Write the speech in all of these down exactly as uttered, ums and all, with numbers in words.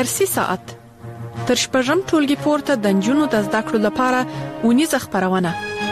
درسي ساعت تر شپږم ټولګي پورته د نجونو د زده کړو لپاره ونیزه خپرونه.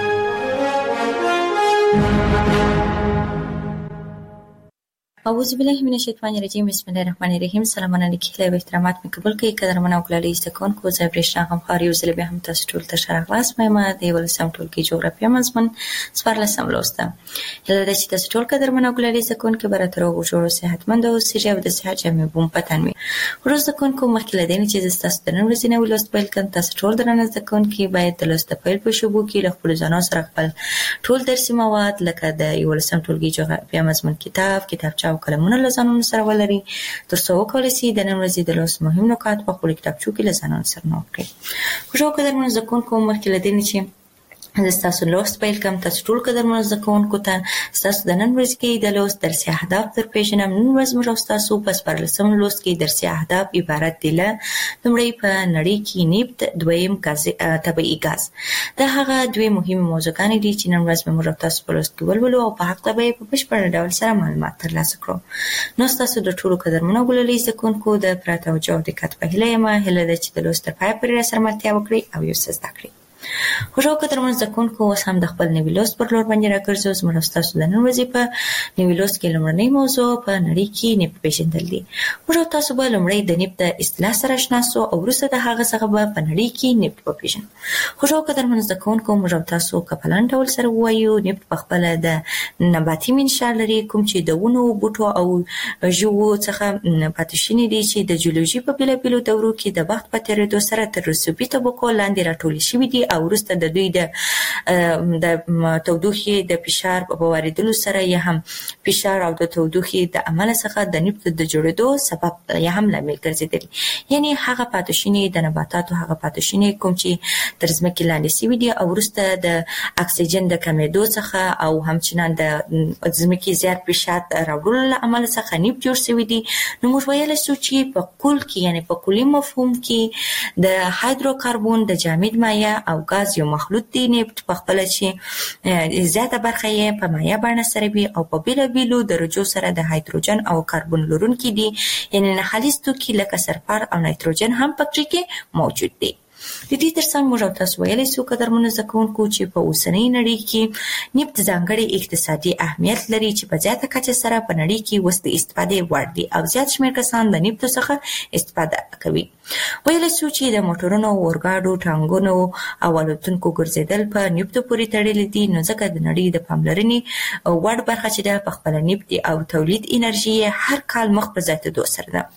اعوذ بالله من الشیطان الرجیم. بسم الله الرحمن الرحیم. سلام علیکم و احترامات می قبول کړئ قدرمن او ګلالي استکونکو. زه برېښنا هم خاري وزله به هم تاسو ټول ته شرح واس مې د ولسم ټولګي جغرافیه مضمون سپارلسم لوسته. لکه چې تاسو ټول قدرمن او ګلالي استکونکو براتر او جوړو صحتمند او سیجه او د صحت جامع بوم پتن وي. ورځ استکونکو مخکې لدین چې تاسو د نن ورځې نو لوست پیل کړئ. تاسو ټول درنه استکونکو باید د لوست پیل په شوبو کې له خپل ځانو سره خپل ټول درسي مواد لکه د ولسم ټولګي جغرافیه مضمون کتاب کتابچه او قلمونه لزانو سره ولري ترڅو وکولای شي د نن ورځې د لوست مهم نکات په خپل کتابچو کې لزانو سره نوٹ کړئ. خوشو قدرمن زکونکو مخکې لدین چې تاسو لوست پیل کوم. تاسو ټول قدرمن زکونکو ته تاسو د نن ورځې کې د لوست درسي اهداف در پیژنم. نن ورځ موږ تاسو په سپارلسم لوست کې درسي اهداف عبارت دي له لومړی په نړۍ کې نفت، دویم غاز طبيعي غاز. دا هغه دوی مهمه موضوعګانې دي چې نن ورځ موږ تاسو په لوست کې ولولو او په حق به په بشپړ ډول سره معلومات ترلاسه کړو. نو تاسو د ټولو قدرمن ګلالي زکونکو د پراته او جو دقت په هیله یم هله د چې د لوست په پای پورې سره ملتیا وکړي او یو څه زده کړئ. خوشو قدرمن زکونکو اوس هم د خپل نوي لوست پر لور باندې راګرځو. زموږ تاسو د نن ورځې په نوي لوست کې لومړنۍ موضوع په نړۍ کې نفت پیژندل دي. موږ تاسو به لومړی د نفت د اصطلاح سره آشنا سو او وروسته د هغه څخه به په نړۍ کې نفت وپیژنو. خوشو قدرمن زکونکو موږ تاسو کپلان ډول سره وایو نفت په خپل د نباتي منشأ لري کوم چې د ونو بوټو او ژوو څخه پاتې شوي دي چې د جیولوژي په بیلابیلو دورو کې د وخت په تیریدو سره تر رسوبي طبقو لاندې راټول شوي دي او وروسته د دوی د د تودوخې د فشار په واردولو سره یا هم فشار او د تودوخې د عمل څخه د نفت د جوړېدو سبب یا هم لامل ګرځېدلي. یعنی هغه پاتې شوني د نباتاتو هغه پاتې شوني کوم چې تر ځمکې لاندې شوي دي او وروسته د اکسیجن د کمېدو څخه او همچنان د ځمکې زیات فشار راوړلو له امله څخه نفت جوړ شوي دي. نو موږ ویلی شو چې په کل کې یعنی په کلي مفهوم کې د هایدروکاربن د جامد مایع او غاز یو مخلوط دی. نفت په خپل چې زیاته برخه یې په مایع بڼه سره وي او په بیلابیلو درجو سره د هایدروجن او کاربن لرونکي دي. یعنی ناخالص توکي لکه سلفر او نایتروجن هم پکې کې موجود دي. د دې ترڅنګ موږ تاسو ویلی شو قدرمنو زکونکو چې په اوسنۍ نړۍ کې نفت ځانګړی اقتصادي اهمیت لري چې په زیاته کچه سره په نړۍ کې اوس د استفادې وړ دي او زیات شمېر کسان د نفت څخه استفاده کوي. ویلی شو چې د موټرونو، اورګاډو، ټانکونو او الوتونکو ګرځېدل په نفتو پورې تړلي دي. نو ځکه د نړۍ د پاملرنې وړ برخه چې ده په خپله نفت او تولید انرژي هر کال مخ په زیاتېدو سره ده.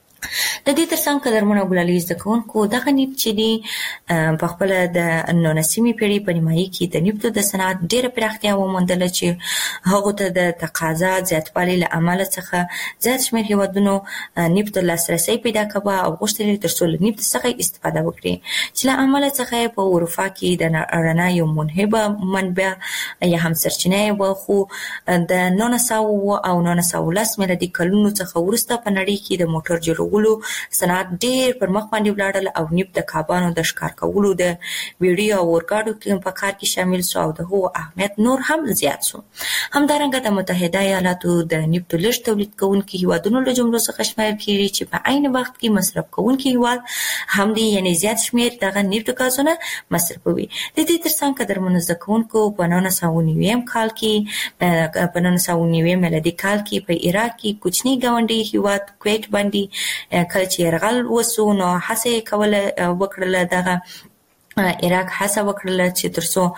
د دې ترڅنګ قدرمنو ګلالي زکونکو دغه نفت چې دي په خپل د نولسمې پیړۍ په نیمایي کې د نفتو د صنعت ډېره پراختیا وموندله چې هغو ته د تقاضا زیاتوالي له امله څخه زیات شمېر هېوادونو نفت ته لاسرسی پیدا کوه او غوښتل یې تر څو له نفت څخه استفاده وکړي چې له امله څخه یې په اروپا کې د رڼا یو منهبه منبع یا هم سرچینه یې وه. خو د نولس سوه او نولس سوه ولس میلادي کلونو څخه وروسته په نړۍ کې د موټر جوړولو صنعت ډېر پر مخ باندې ولاړل او نفت د کابانو د ښکار کولو د بیړیو او اورګاډو په کار کې شامل شو او د هغو اهمیت نور هم زیات شو. همدارنګه د متحده ایالاتو د نفتو لږ تولید کوونکي هېوادونو له جملو څخه شمېرل کېږي چې په عین وخت کې مصرف کوونکي هېواد هم دی یعنې زیات شمېر دغه نفتو ګازونه مصرفوي. د دې ترڅنګ قدرمنو زده کوونکو په نولس سوه نویم کال کې په نولس سوه نویم میلادي کال کې په عراق کې کوچني ګاونډي هېواد کویت باندې کله چې یرغل وسو نو هڅه یې کوله وکړله دغه عراق هڅه وکړله چې تر څو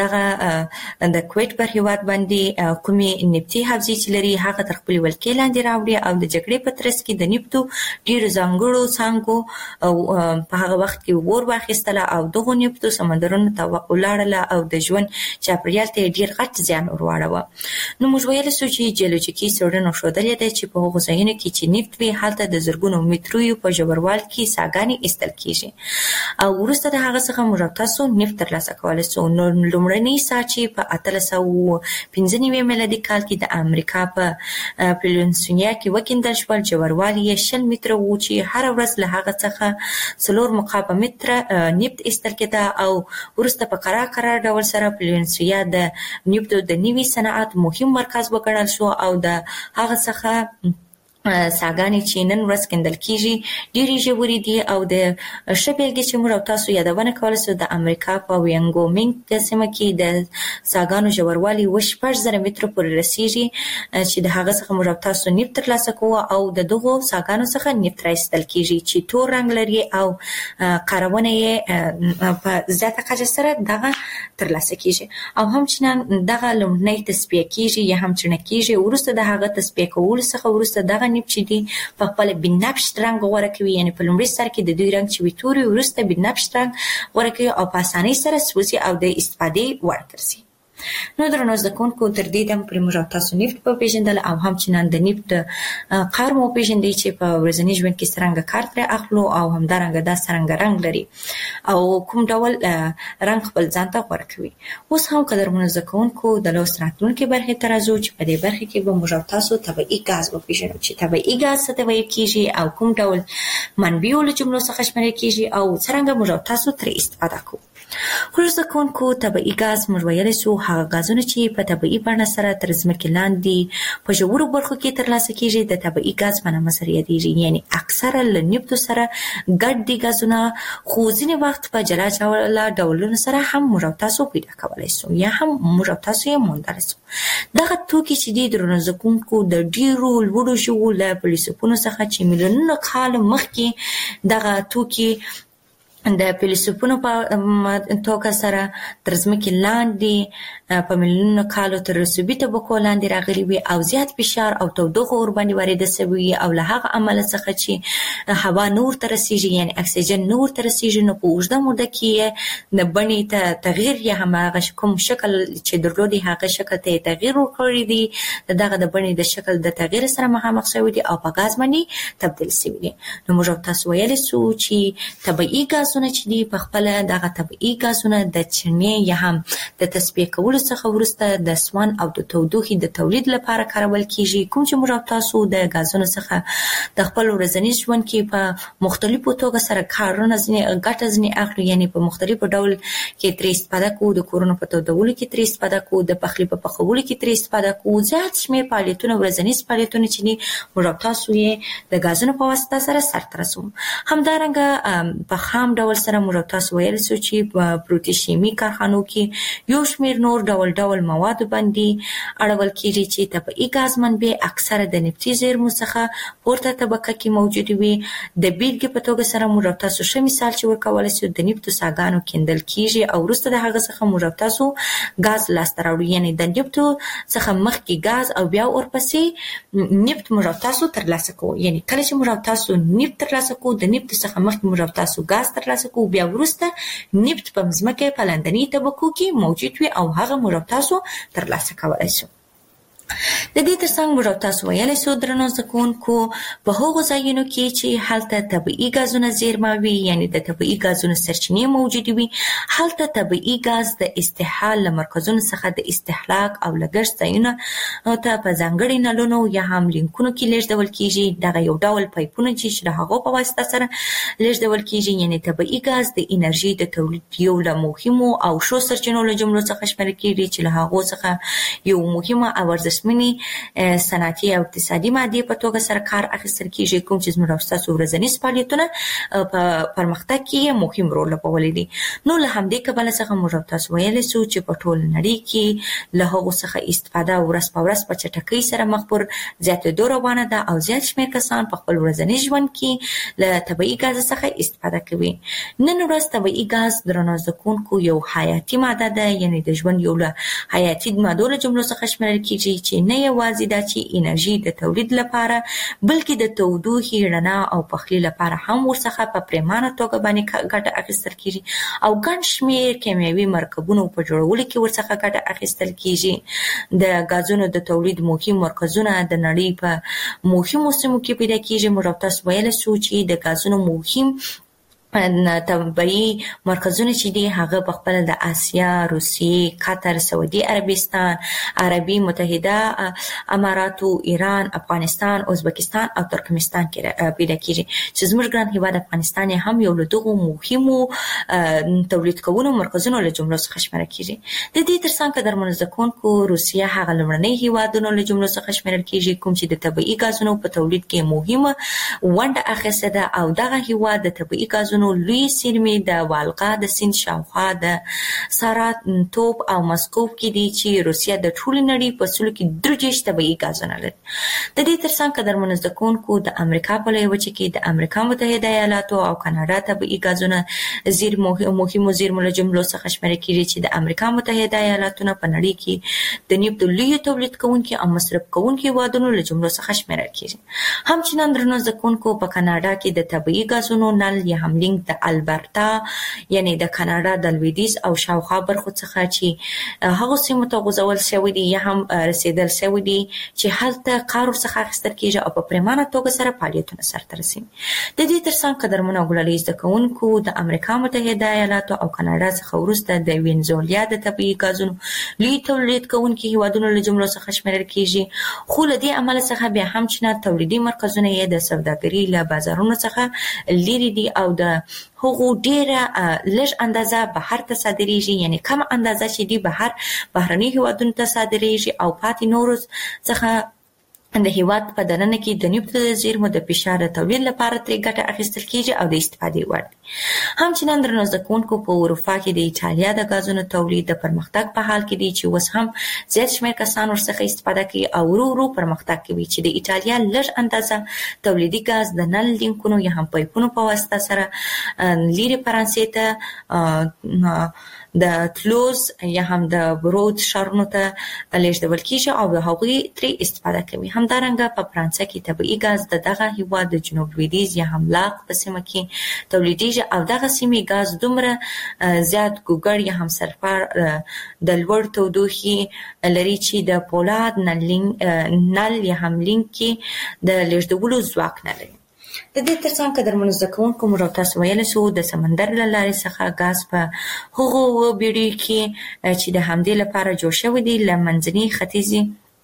دغه د کویت پر هېواد باندې کومې نفتي حوزې چې لري هغه تر خپلې ولکې لاندې راوړي او د جګړې په ترڅ کې د نفتو ډېرو ځانګړو څانګو په هغه وخت کې اور واخیستله او دغو نفتو سمندرونو ته ولاړله او د ژوند چاپېریال ته یې ډېر غټ زیان ور واړوه. نو موږ ویلی شو چې جیولوجیکي څېړنو ښودلې ده چې په هغو ځایونو کې چې نفت وي هلته د زرګونو مترو په ژوروال کې څاګانې ایستل کېږي او وروسته د هغه څخه موږ تاسو نفت ترلاسه کولی شو. نو لومړنۍ ساه چې په اتلس سوه پنځه نوي میلادي کال کې د امریکا په پلینسونیا کې وکیندل شول ژوروالی یې شل متره و چې هره ورځ له هغه څخه څلور مکعبه متره نفت ایستل کېده او وروسته په قرار قرار ډول سره پلینسونیا د نفتو د نوي صنعت مهم مرکز وګڼل شو او د هغه څخه ساګانې چې نن ورځ کندل کیږي ډېرې ژورې دي او د ښه بېلګې چې موږ او تاسو یادونه کولی شو د امریکا په وینګومینګ سیمه کې د ساګانو ژوروالی اووه شپږ زره متره پورې رسیږي چې د هغه څخه موږ او تاسو نفت ترلاسه کوو او د دغو ساګانو څخه نفت راایستل کیږي چې تور رنګ لري او کارونه یې په زیاته کچه سره دغه ترلاسه کیږي او همچنان دغه لومړنۍ تصفیه کیږي یا هم چڼه کیږي وروسته د هغه تصفیه کولو څخه وروسته دغه نفت چې دی په خپل بنفش رنګ غوره کوي، یعنی په لومړي سر کې د دوی رنګ چې وي توري وروسته بنفش رنګ غوره کوي او په اسانۍ سره سوځي او د استفادې وړ ګرځي. نو درنو زده کوونکو تر دې دمه پورې موږ او تاسو نفت وپېژندل او همچنان د نفت کار مو وپېژندی چې په ورځني ژوند کې څرنګه کار ترې اخلو او همدارنګه دا څرنګه رنګ لري او کوم ډول رنګ خپل ځان ته غوره کوي. اوس هم قدرمنو زده کوونکو د لوست راتلونکې برخې ته راځو چې په دې برخه کې به موږ او تاسو طبیعي ګاز وپېژنو چې طبیعي ګاز څه ته ویل کېږي او کوم ډول منبعو له جملو څخه شمیرل کېږي او څرنګه موږ او تاسو ترې استفاده کوو. خو زده کوونکو طبیعي ګاز موږ ویلی شو هغه ګازونه چې په طبیعي بڼه سره تر ځمکې لاندې په ژورو برخو کې ترلاسه کېږي د طبیعي ګاز په نامه سره یادېږي، یعنی اکثره له نفتو سره ګډ دي ګازونه، خو ځینې وخت په جلا جلا ډولونو سره هم موږ او تاسو پیدا کولی شو یا هم موږ او تاسو یې موندلی شو. دغه توکي چې دي درنو زده کوونکو د ډېرو لوړو ژوو له فیلسوفونو څخه چې میلیونونه کاله مخکې دغه توکي د فیلسوفونو په توګه سره تر ځمکې لاندې په میلیونونو کالو تر رسوبي طبقو لاندې راغلي وي او زیات فشار او تودوخه ورباندې وارده شوې وي او له هغه امله څخه چې هوا نور ته رسیږي یعنې اکسیجن نور ته رسیږي نو په اوږده موده کې یې د بڼې ته تغییر یا هم هغه کوم شکل چې درلودي هغه شکل ته یې تغییر ورکړی دی، د دغه د بڼې د شکل د تغییر سره مخامخ شوي دي او په ګاز باندې تبدیل شوي دي. نو موږ تاسو ویلی شو چې طبیعي ګازونه چې دي په خپله دغه طبیعي ګازونه د چڼې یا هم د تصفیه کولو څخه وروسته د سون او د تودوخې د تولید لپاره کارول کیږي، کوم چې موږ تاسو د ګازونو څخه د خپل ورځني ژوند کې په مختلفو توګه سره کارونه ځینې ګټه ځینې اخلو، یعنې په مختلفو ډول کې ترې استفاده کوو، د کورونو په تودولو کې ترې استفاده کوو، د پخلي په پخولو کې ترې استفاده کوو، زیات شمېر فعالیتونه ورځني فعالیتونه چې دي موږ تاسو یې د ګازونو په واسطه سره سرته رسوو. همدارنګه په خام ډول سره موږ تاسو ویلی شو چې په پروتیشیمي کارخانو کې یو شمېر نور ډول ډول موادو باندې اړول کېږي چې طبیعي ګاز منبع اکثره د نفتي زیرمو څخه پورته طبقه کې موجود وي. د بیلګې په توګه سره موږ تاسو ښه مثال چې ورکولی شو د نفتو ساګانو کیندل کېږي او وروسته د هغه څخه موږ تاسو ګاز لاسته راوړو، یعنې د نفتو څخه مخکې ګاز او بیا ورپسې نفت موږ تاسو ترلاسه کوو، یعنې کله چې موږ تاسو نفت ترلاسه کوو د نفتو څخه مخکې موږ تاسو ګاز ترلاسه کوو، بیا وروسته نفت په ځمکه په لاندنۍ طبقو کې موجود وي او هغه موږ تاسو ترلاسه کولی شو. د دې ترڅنګ موږ تاسو ویلی شو درنو زده کوونکو په هغو ځایونو کې چې هلته طبیعي ګازونه زیرمه وي، یعنې د طبیعي ګازونو سرچینې موجودې وي، هلته طبیعي ګاز د استحال له مرکزونو څخه د استهلاک او لګښت ځایونو ته په ځانګړي نلونو یا هم لینکونو کې لیږدول کېږي. دغه یو ډول پایپونه چې د هغو په واسطه سره لیږدول کېږي، یعنې طبیعي ګاز د انرژي د تولید یو له مهمو او ښو سرچینو له جملو څخه شمیرل کېږي چې له هغو څخه یو مهمه او ارزښتمنې صنعتي او اقتصادي مادې په توګه سره کار اخیستل کېږي، کوم چې زموږ ستاسو ورځني فعالیتونه په پرمختګ کې مهم رول لوبولی دی. نو له همدې کبله څخه موږ تاسو ویلی شو چې په ټول نړۍ کې له هغو څخه استفاده ورځ په ورځ په چټکۍ سره مخ پر زیاتېدو روانه ده او زیات شمېر کسان په خپل ورځني ژوند کې له طبیعي ګاز څخه استفاده کوي. نن ورځ طبیعي ګاز درنو زده کوونکو یو حیاتي ماده ده، یعنې د ژوند یو له حیاتي مادو له جملو څخه شمیرل کېږي چې نه یوازې دا چې انرژي د تولید لپاره بلکې د تودوخې، رڼا او پخلي لپاره هم ورڅخه په پریمانه توګه باندې ګټه اخیستل کېږي او ګڼ شمېر کیمیاوي مرکبونو په جوړولو کې ورڅخه ګټه اخیستل کېږي. د ګازونو د تولید مهم مرکزونه د نړۍ په مهمو سیمو کې پیدا کېږي. موږ تاسو ویلی شو چې د ګازونو مهم طبي مرکزونه چې دي هغه په خپل د آسیا، روسیې، قطر، سعودي عربستان، عربي متحده اماراتو، ایران، افغانستان، ازبکستان او ترکمنستان کې پیدا کیږي چې زموږ ګران هیواد افغانستان هم یو له دغو مهمو تولید کوونکو مرکزونو له جملو څخه شمیرل کیږي. د دې ترڅنګ قدرمنو زده کوونکو روسیه هغه لومړنی هیوادونو له جملو څخه شمیرل کیږي کوم چې د طبي غازونو په تولید کې مهمه ونډه اخیسته ده او دغه هیواد د طبي غازونو لوی سیمې د والغا د سیند شاوخوا د ساراتوپ او مسکوف کې دي چې روسیه د ټول نړۍ په سلو کې درجه طبي غازونه لري. د دې ترڅنګ قدرمنو زده کوونکو د امریکا په لویه وچه کې د امریکا متحده ایالاتو او کاناډا طبي غازونه زیر مهمو زیرمو له جملو څخه شمیرل کیږي چې د امریکا متحده ایالاتونو په نړۍ کې د نفت لوی تولید کوونکي او مصرف کوونکي هیوادونو له جملو څخه شمیرل کیږي. همچنان درنو زده کوونکو په کاناډا کې د طبي غازونو نل یا هم لینک د البرتا یعنی د کاناډا د لویدیځ او شاوخوا برخو څخه چې هغه سیمو ته غځول شوی دی یا هم رسیدل شوی دی چې هلته قارو څخه اخیستل کیږي او په پریمانه توګه سره فعالیتونه سرته رسوي. د دې ترڅنګ قدرمنو ګلالي زده کوونکو د امریکا متحده ایالاتو او کاناډا څخه وروسته د وینزویلا د طبي غازونو لوی تولید کوونکي هیوادونو له جملو څخه شمیرل کیږي. خو له دې عمل څخه بیا هم چې تولیدي مرکزونه یې د سوداګرۍ له بازارونو څخه لري دي او د هغو ډیره لږ اندازه بهر ته صادریږي یعنی کم اندازه چې دی بهر بهرني هیوادونو ته صادریږي او پاتې نورو څخه د هیواد په دننه کې د نفت زیرمو د فشار تولید لپاره ترې ګټه اخیستل کیږي او د استفادې وړ دي. همچنان درنو زده کوونکو په اروپا کې د ایټالیا د غازونو تولید د پرمختګ په حال کې دی چې اوس هم زیات شمېر کسان ورڅخه استفاده کوي او ورو ورو پرمختګ کوي چې د ایټالیا لږ اندازه تولیدي غاز د نل لینکونو یا هم پایپونو په واسطه سره لیرې فرانسې ته د تلوز یا هم د برود ښارونو ته لیږدول کیږي او هغوی ترې استفاده کوي. همدارنګه په فرانسه کې طبیعي غاز د دغه هیواد د جنوب لویدیځ یا هم لاق په سیمه کې تولیدیږي او دغه سیمې غاز دومره زیات ګوګړ یا هم سلفر د لوړ تودوخې لري چې د پولاد نل یا هم لینک کې د لیږدولو ځواک نه لري. د دې ترڅنګ قدرمنو زده کوونکو موږ تاسو ویلی شو د سمندر له لارې څخه غاز په هغو بیړیو کې چې د همدې لپاره جوړ شوي دي له منځني ختیځې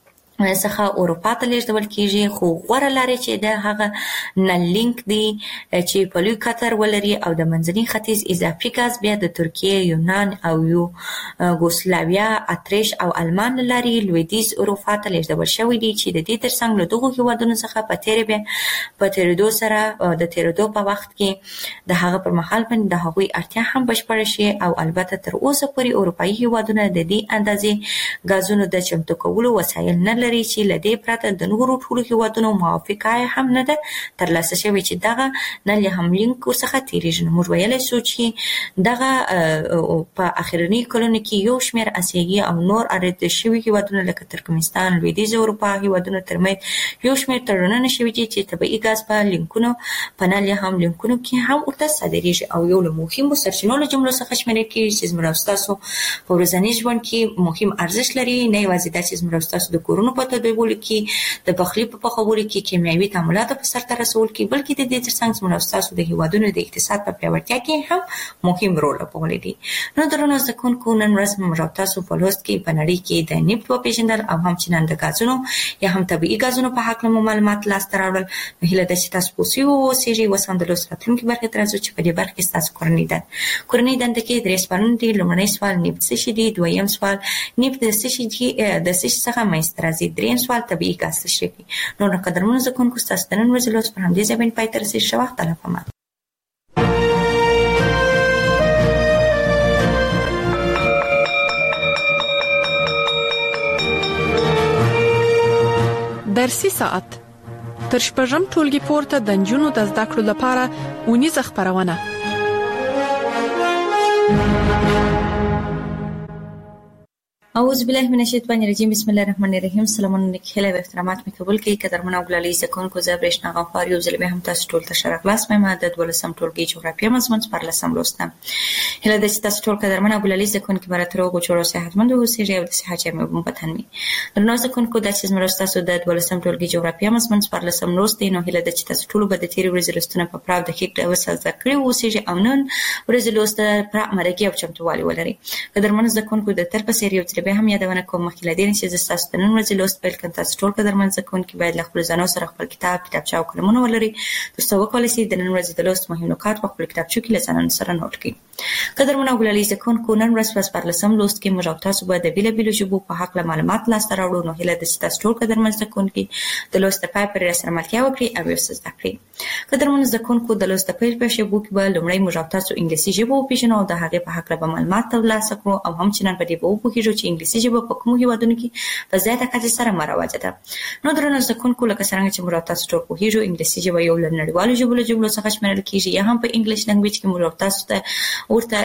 څخه اروپا ته لیږدول کیږي. خو غوره لارې چې د هغه نل لینک دی چې په لوی قطر ولري او د منځني ختیځ اضافي غاز بیا د ترکیې، یونان او یوګوسلاویا، اتریش او المان له لارې لویدیځ اروپا ته لیږدول شوي دي چې د دې ترڅنګ له دغو هیوادونو څخه په تیرې بیا په تیرېدو سره د تیرېدو په وخت کې د هغه پر مهال باندې د هغوی اړتیا هم بشپړه شي او البته تر اوسه پورې اروپایي هیوادونه د دې اندازې غازونو د چمتو کولو وسایل نه لري چې له دې پرته د نورو ټولو هیوادونو موافقه هم نه ده ترلاسه شوې چې دغه نل هم لینک ورڅخه تیریږي. موږ ویلی شو چې دغه په اخرني کلونو کې یو شمېر اسیایي او نور اړیده شوي هیوادونه لکه ترکمنستان، لویدیځ اروپا هیوادونو ترمنځ یو شمېر تړونونه شوي دي چې طبیعي غاز په لینکونو په نل یا هم لینکونو کې هم ورته صادریږي او یو له مهمو سرچینو له جملو څخه شمیرل کیږي چې زموږ او ستاسو په ورځني ژوند کې مهم ارزښت لري. نه یوازې دا چې زموږ او ستاسو د کورونو په تداویلو کې د پخلي په پخولو کې کیمیاوي تعاملاتو په سرته رسولو کې بلکې د دې ترڅنګ زموږ او ستاسو د هیوادونو د اقتصاد په پیاوړتیا کې هم مهم رول لوبولی دی. نو درنو زده کوونکو نن ورځ موږ او تاسو په لوست کې په نړۍ کې د نفت وپېژندل او همچنان د غازونو یا هم طبیعي غازونو په هکله مو معلومات لاسته راوړل. نو هیله ده چې تاسو پوه سوي واوسېږئ. اوس هم د لوست راتلونکي برخې ته راځو چې په دې برخه کې ستاسو کورنۍ دنده کورنۍ دنده کې درې سوالونه دي. لومړنی سوال نفت څه شی دی، دویم سوال نفت د څه شي د څه شي څخه منځته راځي، دریم سوال طبیعي غاز څه شی دی. نو نو قدرمنو زده کوونکو ستاسو د نن ورځې لوست پر همدې ځای باندې پای ته رسېږي. ښه وخت الله پامان. درسي ساعت تر شپږم ټولګي پورته د نجونو د زده کړو لپاره اونیزه خپرونه. اعوذ بالله من الشیطان الرجیم بسم الله الرحمن الرحیم. سلامونه کله و احترامات می قبول کی قدرمن او ګلالي زکون کو زبرشنا غفار یو ځل به هم تاسو ټول ته شرف لاس مې مدد ولسم ټولګي جغرافیه مضمون پر لسم لوستم. هله د تاسو ټول قدرمن او ګلالي زکون کی براتر او چورو صحتمند او سي او د صحت مې په پتن می درنو زکون کو د چې زمرست تاسو د ولسم ټولګي جغرافیه مضمون پر لسم لوست نو هله د تاسو ټول به د تیری ورځ لستونه په پراو د کیک د وسه ذکر او سي او نن ورځ لوست پر مرګي او چمتووالي ولري. قدرمن زکون کو د تر په سری او به هم یادونه کوم مخکې لدین چې تاسو د نن ورځې لوست پیل کړئ. تاسو ټول قدرمن زکونکي باید له خپل ځانو سره خپل کتاب کتابچه او قلمونه ولري ترڅو وکولای شئ د نن ورځې د لوست مهم نکات په خپل کتابچه کې له ځان سره نوٹ کړئ. قدرمن او ګلالي زکونکو نن ورځ په پرلسم لوست کې موږ تاسو به د بیل بیل ژبو په حق له معلومات لاسته راوړو. نو هله د تاسو ټول قدرمن زکونکي د لوست په پای پر سره ملتیا وکړئ او یې زده کړئ. قدرمن زکونکو د لوست په پای ژبو کې به لومړی موږ تاسو انګلیسي ژبه وپیژنو او د هغې په حق له معلومات ترلاسه کړو او هم چې نن په دې به وپوهیږو چې انګلیسي ژبه په کومو هیوادونو کې په زیاته کچه سره مروجه ده. نو درنو زکونکو لکه څنګه چې موږ تاسو ټول پوهیږو انګلیسي ژبه یو له نړیوالو ژبو له جملو څخه شمیرل کیږي یا هم په انګلیش لنګویج کې موږ تاسو ته ورته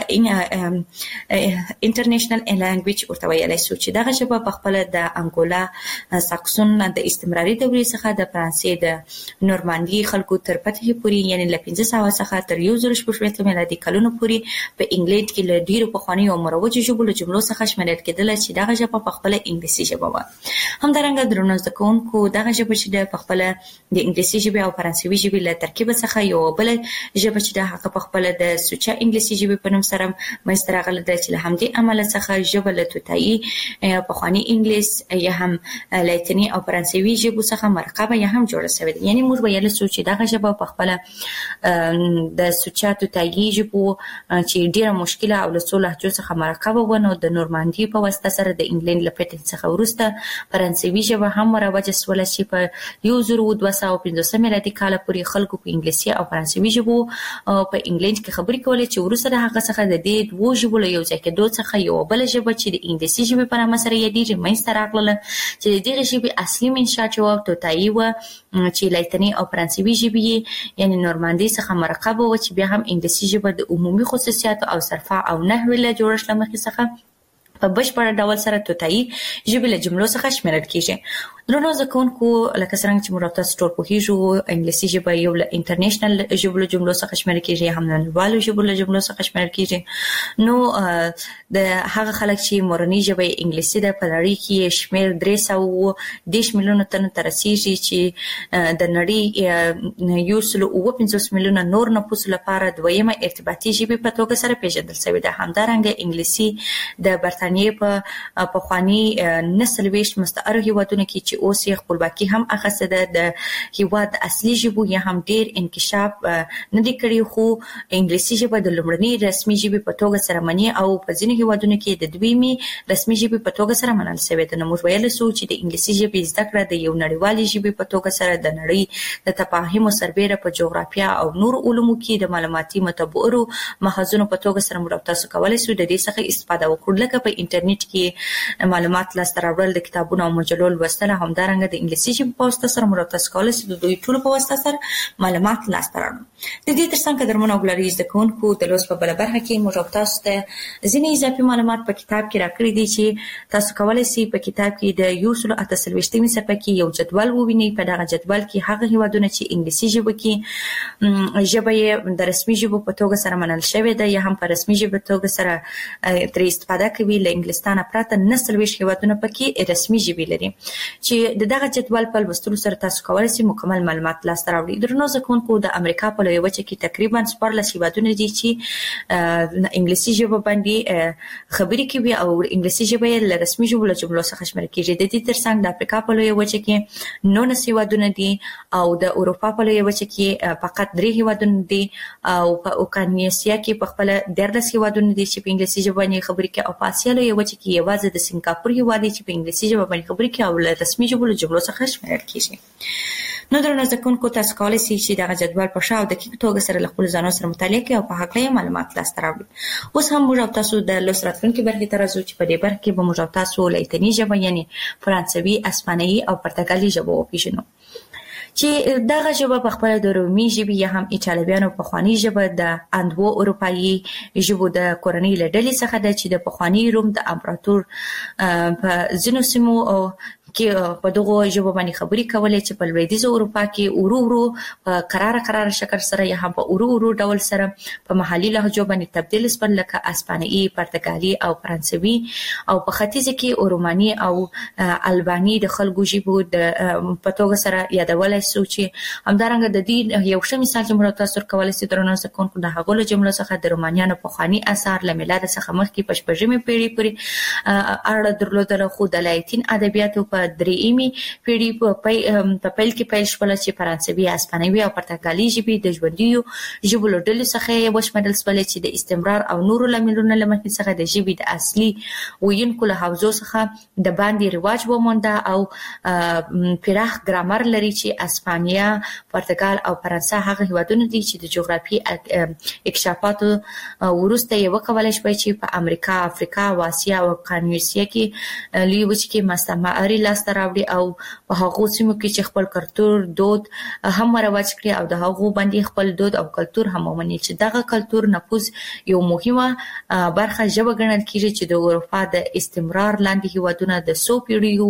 انټرنیشنل لنګویج ورته ویلای شو چې دغه ژبه په خپل د انګولا ساکسون د استمراري دورې څخه د فرانسې د نورماندي خلکو تر پته پورې یعنی له پنځه سوه څخه تر یو زر شپږ شپېته میلادي کلونو پورې په انګلند کې له ډیرو پخوانیو او مروجو ژبو له جملو څخه شمیرل کېدل چې دغه ژبه په خپل انګلیسي ژبه و. همدارنګه درنو زکونکو دغه ژبه چې د خپل د انګلیسي ژبې او فرانسوي ژبې له ترکیب څخه یو بل ژبه چې د حق په خپل د سوچا انګلیسي ژبې په نوم سره منځته راغله د چې له همدې عمل څخه ژبه له توتایي پخوانی انګلیس یا هم لاتیني او فرانسوي ژبو څخه مرکبه یا هم جوړه شوې ده. یعنی موږ ویل شو چې دغه ژبه په خپل د سوچا توتایي ژبو چې ډیره مشکله او له څو لهجو څخه مرکبه و نو د نورماندي په واسطه سره د انګلند له پټ څخه ورسته فرانسوي ژبه هم مروجه شوله چې په یو زر دوه سوه پنځوس میلادي کال پورې خلکو په انګلیسي او فرانسوي ژبو په انګلند کې خبرې کولې چې وروسته د هغه څخه د دې دوه ژبو له یو ځای کېدو څخه یو بل ژبه چې د انګلیسي ژبې په نامه سره یادېږي منځته راغله چې د دغې ژبې اصلي منشا چې وه توتایي وه چې لاتیني او فرانسوي ژبې یعنی نورماندي څخه مرکبه وه چې بیا هم انګلیسي ژبه د عمومي خصوصیاتو او صرفه او نحوې له جوړښت له مخې څخه په بشپړ ډول سره توتایي ژبې له جملو څخه شمیرل کیږي. درنو زکونکو لکه څنګه چې موږ تاسو ټول پوهیږو انګلیسي ژبه یو له انټرنیشنل ژبو له جملو څخه شمیرل کیږي هم له نړیوالو ژبو له جملو څخه شمیرل کیږي. نو د هغه خلک چې مورنۍ ژبه انګلیسي ده په نړۍ کې شمیر درې سوه دېرش میلیونه تنو ته رسیږي چې د نړۍ یو سل اووه پنځوس میلیونه نور نفوس لپاره دویمه ارتباطي ژبې په توګه سره پیژندل شوې ده. همدارنګه انګلیسي د برتانیې په پخواني نسل ویشت مستعمره هیوادونو کې چې اوس یې خپلواکي هم اخیسته ده د هیواد اصلي ژبو یا هم ډیر انکشاف نه دی کړی خو انګلیسي ژبه د لومړنۍ رسمي ژبې په توګه سره مني او په ځینو هیوادونو کې د دویمې رسمي ژبې په توګه سره منل شوې ده. نو موږ ویلی شو چې د انګلیسي ژبې زده کړه د یو نړیوالې ژبې په توګه سره د نړۍ د تفاهمو سربیره په جغرافیه او نور علومو کې د معلوماتي مطبعو محاذونو په توګه سره موږ تاسو کولی شو د دې څخه استفاده وکړو لکه په انټرنیټ کې معلومات لاسته راوړل د کتابونو او مجلو لوستل همدارنګه د انګلیسي ژبې په واسطه سره موږ تاسو کولی شو د دوی ټولو په واسطه سره معلومات لاسته راوړو. د دې ترڅنګ قدرمنو او ګلالي زده کوونکو د لوست په بله برخه کې موږ تاسو ته ځینې اضافي معلومات په کتاب کې راکړي دي چې تاسو کولی شئ په کتاب کې د یو سل اته څلوېښتمې صفحه کې یو جدول ووینئ. په دغه جدول کې هغه هیوادونه چې انګلیسي ژبه کې ژبه یې د رسمي ژبو په توګه سره منل شوې ده یا هم په رسمي ژبه توګه سره ترې استفاده کوي له انګلستانه پرته نه څلوېښت هیوادونه پکې رسمي ژبې لري چې د دغه جدول په لوستلو سره تاسو کولی شئ مکمل معلومات لاسته راوړئ. درنو زده کوونکو د امریکا په لویه وچه کې تقریبا څوارلس هیوادونه دي چې انګلیسي ژبه باندې خبرې کوي او انګلیسي ژبه یې له رسمي ژبو له جملو څخه شمیرل کیږي. د دې ترڅنګ د افریقا په لویه وچه کې نولس هیوادونه دي او د اروپا په لویه وچه کې فقط درې هیوادونه دي او په اوقیانوسیا کې په خپل دیارلس هیوادونه دي چې په انګلیسي ژبه باندې خبرې کوي او په اسیا لویه وچه کې یوازې د سنګاپور هیواد دی چې په انګلیسي ژبه باندې خبرې کوي او له رسمي ژبو له جملو څخه شمیرل کیږي. نو درنو زده کوونکو تاسو کولی شئ چې دغه جدول په ښه او دقیق توګه سره له خپلو ځانونو سره مطالعه کړئ او په هکله یې معلومات لاسته راوړئ. اوس هم موږ او تاسو د لوست راتلونکې برخې ته راځو چې په دې برخه کې به موږ او تاسو لاتیني ژبه یعنې فرانسوي، اسپانیي او پرتګالي ژبه وپېژنو چې دغه ژبه په خپل د رومي ژبې یا هم ایټالویانو په خواني ژبه د اندوو اروپایي ژبو د کورنۍ له ډلې څخه ده چې د پخواني روم د امپراتور په ځینو سیمو او کې په دغه ژبه باندې خبرې کولې چې په لویدیځ اروپا کې ورو ورو په قرار قرار شکل سره یا هم په ورو ورو ډول سره په محلي لهجو باندې تبدیل شول لکه اسپانیایی، پرتګالي او فرانسوي او په ختیځ کې اوروماني او الباني د خلکو ژبو د په توګه سره یادولای شو چې همدارنګه د دې یو ښه مثال چې موږ تاسو کولای شو درنو څخه د هغو جملو څخه د رومانیانو په خواني اثار له میلاد څخه مخکې په شپږمې پیړۍ پورې اړه درلودله، خو د لاتین ادبیاتو په درېیمې پیړۍ په پیل کې پیل شول چې فرانسوي، اسپانوي او پرتګالي ژبې د ژوندیو ژبو له ډلې څخه وشمېرل شول چې د استمرار او نورو لاملونو له مخې څخه د ژبې د اصلي ویونکو له حوزو څخه د باندې رواج ومونده او پراخ ګرامر لري چې اسپانیا، پرتګال او فرانسه هغه هیوادونه دي چې د جغرافي اکتشافاتو وروسته یې وکولای شوی چې په امریکا، افریقا او اسیا او اوقیانوسیا کې لوی وچې کې مستعمري لاسته راوړي او په هغو سیمو کې چې خپل کلتور دود هم رواج کړي او د هغو باندې خپل دود او کلتور هم ومني چې دغه کلتور نفوذ یو مهمه برخه ژبه ګڼل کیږي چې د اروپا د استمرار لاندې هیوادونه د څو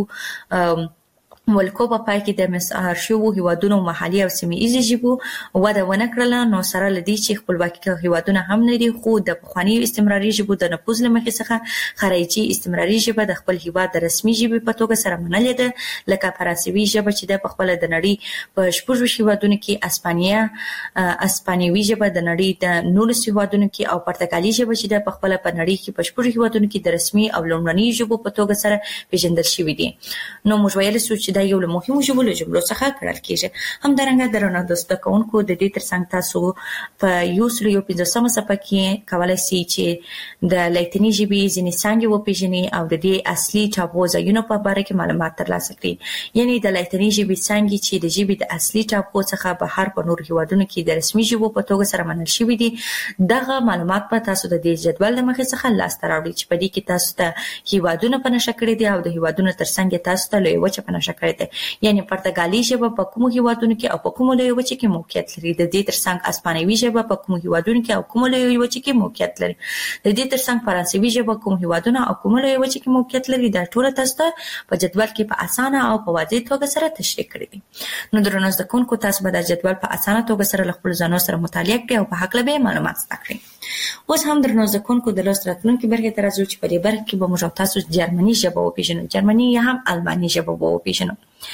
پیړیو ملکو په پای کې د مسعار شوو هیوادونو محلي او سیمه ژبو وده ونه کړله، نو سره لدی چې خپلواکي هیوادونه هم نه دي خو د پخواني استمراري ژبو د نفوذ لمخې څخه خارجي استمراري ژبه د خپل هیواد د رسمي ژبې په توګه سره منلې ده، لکه فرانسوي ژبه چې د خپل د نړۍ په شپږ هیوادونو کې، اسپانیا اسپانیوي ژبه د نړۍ د نولس هیوادونو کې او پرتګالي ژبه چې د خپل په نړۍ کې په شپږ هیوادونو کې د رسمي او لومړني ژبو په توګه سره پیژندل شوې دي. نو موږ ویل شو چې دا یو له مهمو ژبو له جملو څخه ګڼل کیږي. همدارنګه درنو دوستو کوونکو د دې ترڅنګ تاسو په یو سل یو پنځوسمه صفحه کې کولای شئ چې د لاتیني ژبې ځینې څانګې وپیژنئ او د دې اصلي ټاپو ځایونو په اړه کې معلومات ترلاسه کړئ. یعنی د لاتیني ژبې څانګې چې د ژبې د اصلي ټاپو څخه بهر په نور هیوادونو کې د رسمي ژبو په توګه سره منل شوي دي، دغه معلومات په تاسو د دې جدول له مخې څخه لاسته راوړئ چې په دې کې تاسو ته هیوادونه په نښه کړي دي او د هیوادونو ترڅنګ تاسو ته لوی وچه په نښه کړي دي. یعنی پرتګالي ژبه په کومو هیوادونو کې او په کومو لوی وچه کې موقعیت لري، د دې ترڅنګ اسپانوي ژبه په کومو هیوادونو کې او کومو لوی وچه کې موقعیت لري، د دې ترڅنګ فرانسوي ژبه کوم هیوادونه او کومو لوی وچه کې موقعیت لري. دا ټول تاسو ته په جدول کې په اسانه او په واضح توګه سره تشریح کړی دي. نو درنو زده کوونکو تاسو به دا جدول په اسانه توګه سره خپل ځانو سره مطالعه کړئ او په هکله به معلومات زده کړئ. اوس هم درنو زده کوونکو د لوست راتلونکي برخې ته راځو چې په دې برخه کې به موږ تاسو جرمني ژبه وپیژنو، جرمني یا هم الماني ژبه وپیژنو.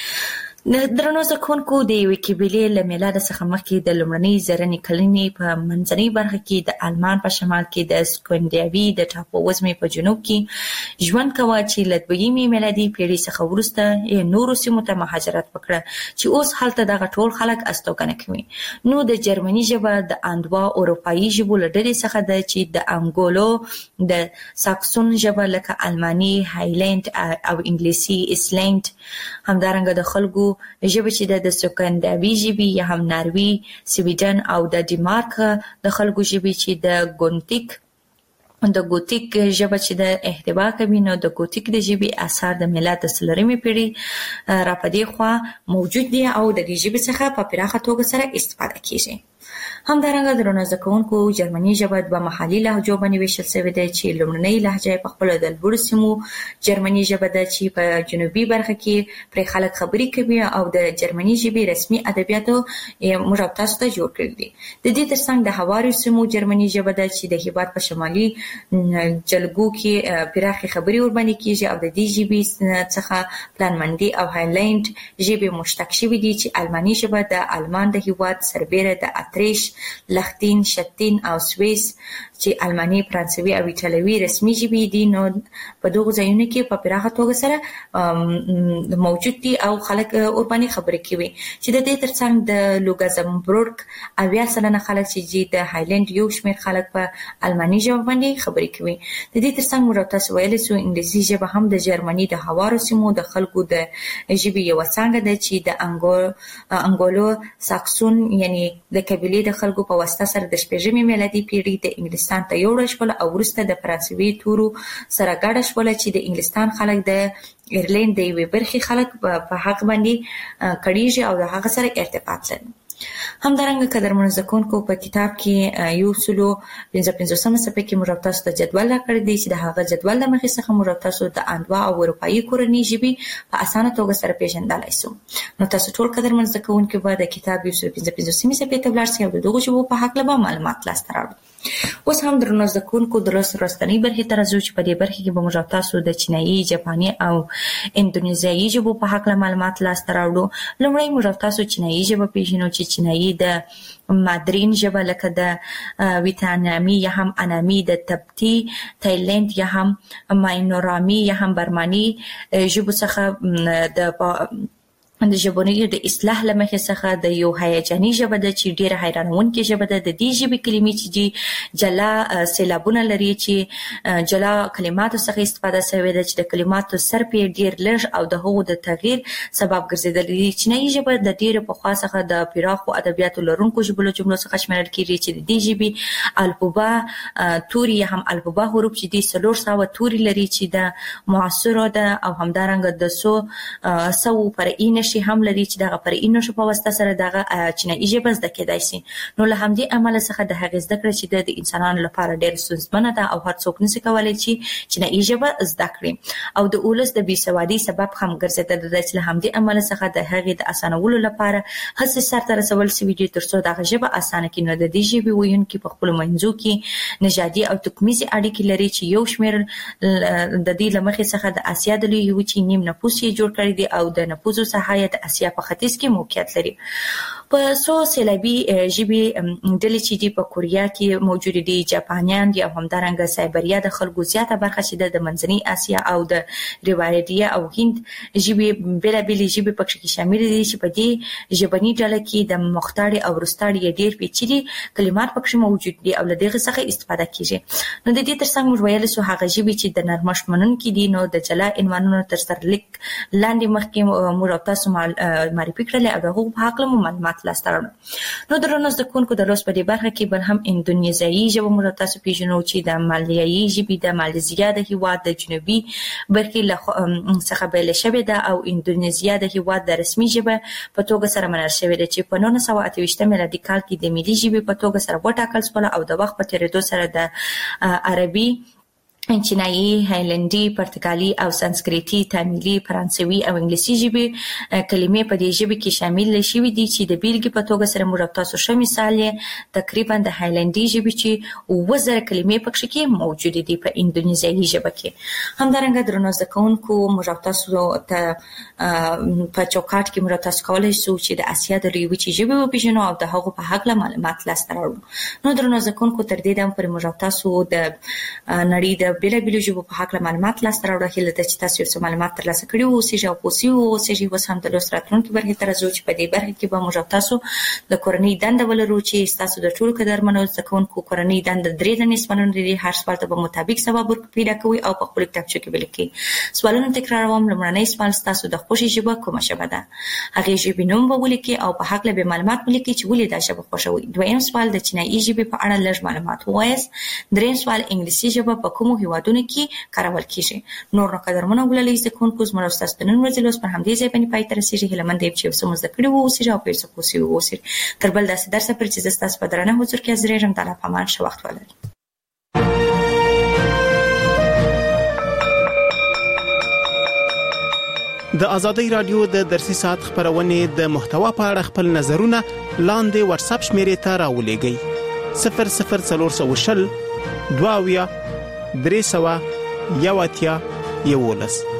درنو زده کوونکو د یوې قبیلې له میلاد څخه مخکې د لومړنۍ زرینې کلنې په منځنۍ برخه کې د آلمان په شمال کې د سکاندیناوي د ټاپووزمې په جنوب کې ژوند کوه چې له دویمې میلادي پیړۍ څخه وروسته یې نورو سیمو ته مهاجرت وکړه چې اوس هلته دغه ټول خلک استوګنه کوي. نو د جرمني ژبه د اندوا اروپایي ژبو له ډلې څخه ده چې د انګولو د ساکسون ژبه لکه الماني، هایلند او انګلیسي ایسلنډ، همدارنګه د خلکو ژبه چې د سکاندیناوي ژبې یا هم ناروی، سویډن او د ډنمارک د خلکو ژبې چې د ګونتیک د ګوتیک ژبه چې د احتوا کوي، نو د ګوتیک د ژبې اثار د میلاد د څلورمې پیړۍ را په دې خوا موجود دي او د دې ژبې څخه په پراخه توګه سره استفاده کیږي. همدارنګه درنو زده کوونکو جرمني ژبه دوه محلي لهجو باندې ویشل شوې ده چې لومړنۍ لهجه په خپل د لوړو سیمو جرمني ژبه ده چې په جنوبي برخه کې پرې خلک خبرې کوي او د جرمني ژبې رسمي ادبیاتو موږ تاسو ته جوړ کړی دي. د دې ترڅنګ د هوارو سیمو جرمني ژبه ده چې د هیواد په شمالي جلګو کې پراخه خبرې ور باندې کیږي او د دې ژبې څخه پلانمندي او هایلند ژبې مشتق شوي دي چې الماني ژبه د آلمان د هیواد سربېره د اتریش، لختین، شتین او سویس چې الماني، فرانسوي او ایټالوي رسمي ژبې دي، نو په دغو ځایونو کې په پراخه توګه سره موجود دي او خلک اورباني خبرې کوي چې د دې ترڅنګ د لوګزمبورګ اویا سلنه خلک چې د هایلند یو شمېر خلک په الماني ژبه باندې خبرې کوي. د دې ترڅنګ موږ تاسو ویلی سو انګلیسي ژبه هم د جرمني د هوارو سیمو د خلکو د ژبې یوه څانګه ده چې د انګولو ساکسون یعنی د قبیلې د خلکو په واسطه سره د شپږمې میلادي پیړۍ د انګلیسي انګلستان ته یوړل شول او وروسته د فرانسوي تورو سره ګډه شول چې د انګلستان خلک د ایرلند د یوې برخې خلک په حق باندې کړيږي او د هغه سره ارتباط لري. همدارنګه قدرمنو زده کوونکو په کتاب کې یو سلو پنځه پنځوسمه صفحه کې موږ تاسو ته جدول راکړی دی چې د هغه جدول د مخې څخه موږ تاسو د انواع او اروپאי کورنۍ ژبې په اسانه توګه سره پیژندلای شو. نو تاسو ټول قدرمنو زده کوونکو به د کتاب یو سلو پنځه پنځوسمه صفحه ته ولاړ شئ او د دغه ژبو په حق له معلومات لاسته راوړئ. اوس هم درنو زده کوونکو د لوست وروستنۍ برخې ته راځو چې په دې برخه کې به موږ تاسو د چینایي، جاپاني او اندونیزیایي ژبو په حق له معلومات لاسته راوړو. لومړی موږ تاسو چینایي ژبه پیژنو چې چینایي د مادرین ژبه لکه د ویتنامي یا هم انامي، د تبتي، تایلند یا هم ماینورامي یا هم برماني ژبو څخه د د ژبونې د اصلاح لمخې څخه د یو هیجاني ژبه ده چې ډیره حیرانونکې ژبه ده. د دې ژبې کلمې چې دي جلا سیلابونه لري چې جلا کلماتو څخه استفاده شوې ده چې د کلماتو صرف یې ډیر لږ او د هغو د تغییر سبب ګرځېدلی دي. چینایي ژبه د ډیره پخوا څخه د پراخو ادبیاتو لرونکو ژبو له جملو څخه شمیرل کېږي چې د دې ژبې الفبا توري یا هم الفبا حروف چې دي څلور سوه توري لري چې د معاصرو ده او همدارنګه د سو سو فرعي شي هم لري چې دغه فرعي نښو په واسطه سره دغه چینایي ژبه زده کېدای شي. نو له همدې امله څخه د هغې زده کړه چې د انسانانو لپاره ډېره ستونزمنه ده او هر څوک نشي کولی چې چینایي ژبه زده کړي او د ولس د بېسوادۍ سبب هم ګرځېدلی دی چې له همدې امله څخه د هغې د اسانولو لپاره هڅې سرته رسول شوي دي تر څو دغه ژبه اسانه کړي. نو د دې ژبې ویونکي په خپلو منځو کې نژادي او توکمیزې اړیکې لري چې یو شمېر د دې له مخې څخه د اسیا د لویې وچې نیم نفوس یې جوړ کړی دی او د نفوسو ساحه د اسیا په ختیځ کې موقعیت لري. په څو سیلابي ژبې ډلې چې دي په کوریا کې موجود دي، جاپانیان دي او همدارنګه سایبریا د خلکو زیاته برخه چې د منځنۍ اسیا او د ریوایډیا او هند ژبې بېلابېلې ژبې پکې کې شامل دي چې په دې ژبني ډله کې د مختاړي او وروستاړي ډېر پیچلي کلمات پکې موجود دي او له دغه څخه استفاده کیږي. نو د دې ترڅنګ موږ ویلی شو هغه ژبې چې د نرمښت منونکي دي نو د جلا عنوانونو تر سرلیک لاندې مخکې موږ تاسو معرفي کړل او د هغو په هکله مو معلومات لاسته راوړل. نو درنو زده کوونکو د لوست په دې برخه کې بل هم اندونیزیایي ژبه موږ تاسو پیژنو چې د مالیایي ژبې د مالیزیا د هېواد د جنوبي برخې څخه بیله شوې ده او اندونیزیا د هېواد د رسمي ژبه په توګه سره منل شوې ده چې په نولس سوه اته ویشتم میلادي کال کې د ملي ژبې په توګه سره وټاکل شوله او د وخت په تېرېدو سره د عربي، چینایي، هایلندي، پرتګالي او سانسکریتي، تاملي، فرانسوي او انګلیسي ژبې کلمې په دې ژبې کې شامل شوي دي چې د بیلګې په توګه سره موږ تاسو ښه مثال یې تقریبا د هایلندي ژبې چې اووه زره کلمې پکې کې موجودې دي په اندونیزیایي ژبه کې. همدارنګه درنو زده کوونکو موږ تاسو ته په چوکاټ کې موږ تاسو کولی شو چې د اسیا د لویې وچې ژبې وپېژنو او د هغو په هکله معلومات لاسته راوړو. نو درنو زده کوونکو تر دې دمه پورې موږ تاسو د نړۍ د بېلابېلو ژبو په هکله معلومات لاسته راوړه. هیله ده چې تاسو یو څه معلومات ترلاسه کړي واوسئ او پوه شوي واوسئ. اوس هم د لوست راتلونکي برخې ته راځو چې په دې برخه کې به موږ تاسو د کورنۍ دنده ولرو چې ستاسو د ټولو قدرمنو زده کوونکو کورنۍ دنده درې دندې سوالونه لري. هر سوال ته به مطابق ځواب پیدا کوئ او په خپلو کتابچو کې به لیکئ. سوالونه تکراروم. لومړنی سوال ستاسو د خوښې ژبه کومه ژبه ده؟ هغې ژبې نوم به ولیکئ او په هکله به معلومات ولیکئ چې ولې دا ژبه خوښوئ. دویم سوال د چینایي ژبې په اړه لږ معلومات ووایاست. دریم سوال انګلیسي ژبه په کومو هېوادونو کې کارول کیږي. نور نو قدرمنو ګلالي زده کوونکو زموږ استاد د نن ورځې لوست پر همدې ځای باندې پای ته رسېږي. هیله مند یم چې یو څه مو زده کړي واوسئ او په یو څه پوه شوي واوسئ. تر بل داسې درسه پورې چې زه ستاسو په درانه حضور کې حاضرېږم. د الله په امان ښه وخت ولرئ. د ازادۍ راډیو د درسي ساعت خبرونې د محتوا په اړه خپل نظرونه لاندې واتساپ شمیرې ته راولېږئ. صفر صفر څلور سوه شل دوه اویا درې سوه یو اتیا یولس.